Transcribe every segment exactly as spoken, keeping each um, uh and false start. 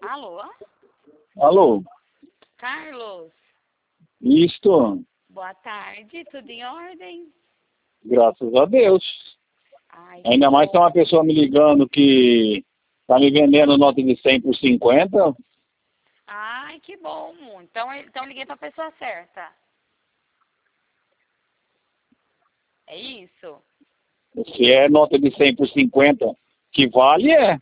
Alô? Alô? Carlos? Isto? Boa tarde, tudo em ordem? Graças a Deus. Ai, Ainda mais bom. tem uma pessoa me ligando que tá me vendendo nota de cem por cinquenta. Ai, que bom. Então, então liguei para a pessoa certa. É isso? Se é nota de cem por cinquenta que vale, é.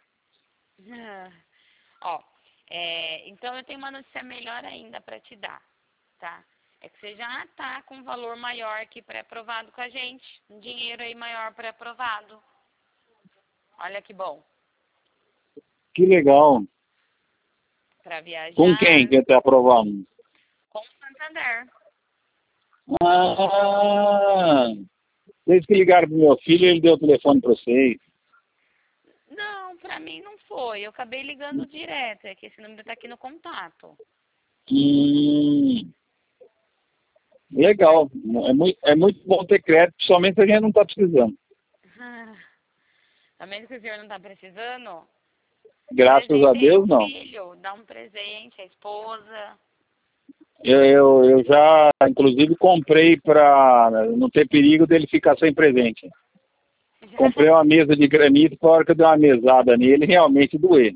Ó, é, então eu tenho uma notícia melhor ainda para te dar, tá? É que você já tá com um valor maior aqui pré-aprovado com a gente. Um dinheiro aí maior pré-aprovado. Olha que bom. Que legal. Para viajar. Com quem que tá aprovando? Com o Santander. Ah, desde que ligaram pro meu filho, ele deu o telefone para vocês. Não, pra mim não foi. Eu acabei ligando direto. É que esse número tá aqui no contato. Hum, legal. É muito, é muito bom ter crédito, principalmente se a gente não tá precisando. Tá vendo que o senhor não tá precisando? Graças a Presentei Deus, o não. filho, dá um presente, a esposa. Eu, eu, eu já, inclusive, comprei para não ter perigo dele ficar sem presente. Comprei uma mesa de granito, para a hora que eu dei uma mesada nele, realmente doer.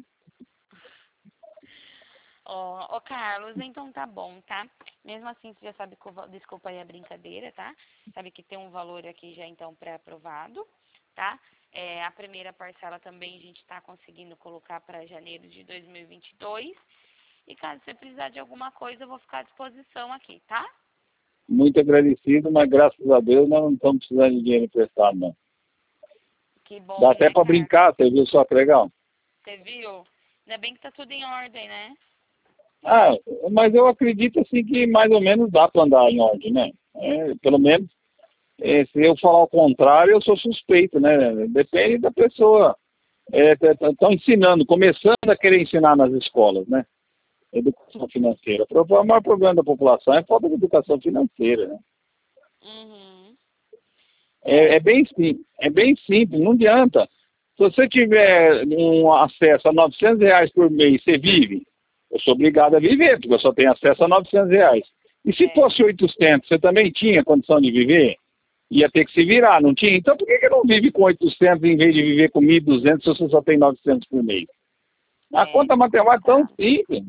Ó, ô Carlos, então tá bom, tá? Mesmo assim, você já sabe que, o va- desculpa aí a brincadeira, tá? Sabe que tem um valor aqui já então pré-aprovado, tá? É, a primeira parcela também a gente tá conseguindo colocar para janeiro de dois mil e vinte e dois. E caso você precisar de alguma coisa, eu vou ficar à disposição aqui, tá? Muito agradecido, mas graças a Deus nós não estamos precisando de dinheiro emprestado, não. Que bom, Dá até né, para Carlos? brincar, você viu só que legal? Você viu? Ainda bem que tá tudo em ordem, né? Ah, mas eu acredito assim que mais ou menos dá para andar em ordem, né? É, pelo menos, é, se eu falar o contrário, eu sou suspeito, né? Depende da pessoa. Estão ensinando, começando a querer ensinar nas escolas, né? Educação financeira. O maior problema da população é a falta de educação financeira, né? Uhum. É, é, bem simples, é bem simples, não adianta. Se você tiver um acesso a novecentos reais por mês, você vive? Eu sou obrigado a viver, porque eu só tenho acesso a novecentos reais. E se É. fosse oitocentos, você também tinha condição de viver? Ia ter que se virar, não tinha? Então por que, que não vive com oitocentos em vez de viver com mil e duzentos se você só tem novecentos por mês? A É, conta matemática é tão complicado. simples.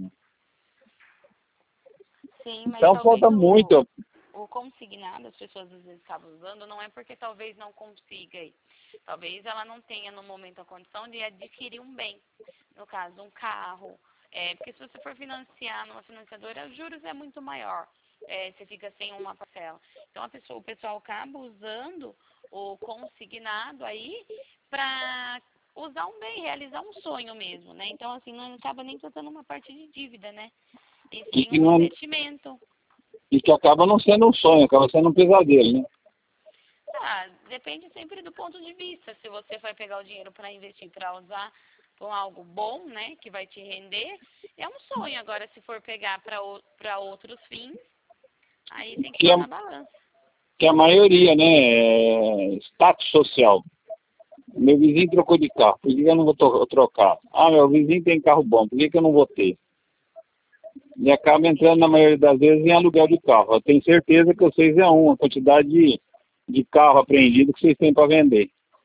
Sim, mas Então talvez falta o, muito. o consignado, as pessoas às vezes acabam usando, não é porque talvez não consiga aí. Talvez ela não tenha no momento a condição de adquirir um bem. No caso, um carro. É, porque se você for financiar numa financiadora, os juros é muito maior. É, você fica sem uma parcela. Então a pessoa, o pessoal acaba usando o consignado aí para usar um bem, realizar um sonho mesmo, né? Então, assim, não acaba nem tratando uma parte de dívida, né? E E sim que, um não, investimento. e que acaba não sendo um sonho, acaba sendo um pesadelo, né? Ah, depende sempre do ponto de vista. Se você vai pegar o dinheiro para investir, para usar com algo bom, né, que vai te render, é um sonho. Agora, se for pegar para para outros fins, aí tem que Que pôr a, na balança. que a maioria, né, é status social. Meu vizinho trocou de carro, por que eu não vou to- trocar? Ah, meu vizinho tem carro bom, por que, que eu não vou ter? E acaba entrando, na maioria das vezes, em aluguel de carro. Eu tenho certeza que vocês é um, a quantidade de, de carro apreendido que vocês têm para vender.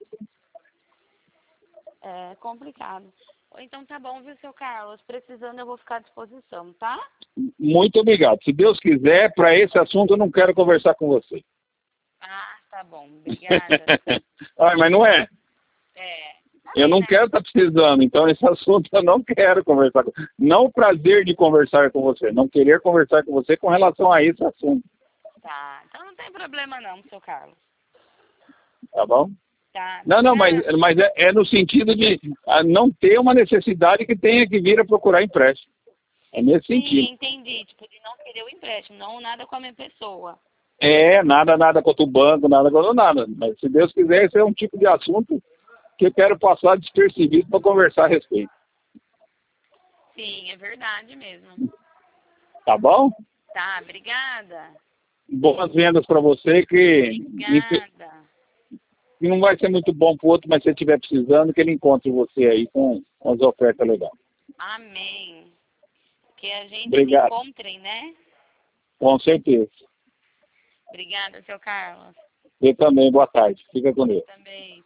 É complicado. Então tá bom, viu, seu Carlos? Precisando, eu vou ficar à disposição, tá? Muito obrigado. Se Deus quiser, para esse assunto eu não quero conversar com você. Ah, tá bom. Obrigada. Ai, mas não é. É, Eu falei, não né? quero estar precisando, então esse assunto eu não quero conversar com você. Não o prazer de conversar com você, não querer conversar com você com relação a esse assunto, Tá. Então não tem problema não, seu Carlos. tá bom? Tá. Não, não, mas, Obrigada. mas é, é no sentido de ah, não ter uma necessidade que tenha que vir a procurar empréstimo. É nesse Sim, sentido. entendi. Tipo, de não querer o empréstimo, não nada com a minha pessoa. É, nada, nada contra o banco, nada contra nada. Mas se Deus quiser, esse é um tipo de assunto que eu quero passar despercebido para conversar a respeito. Sim, é verdade mesmo. Tá bom? Tá, obrigada. Boas vendas para você, que, Obrigada. que não vai ser muito bom para o outro, mas se ele estiver precisando, que ele encontre você aí com, com as ofertas legais. Amém. Que a gente Obrigado. se encontre, né? Com certeza. Obrigada, seu Carlos. Eu também, boa tarde. Fica com Deus. Também.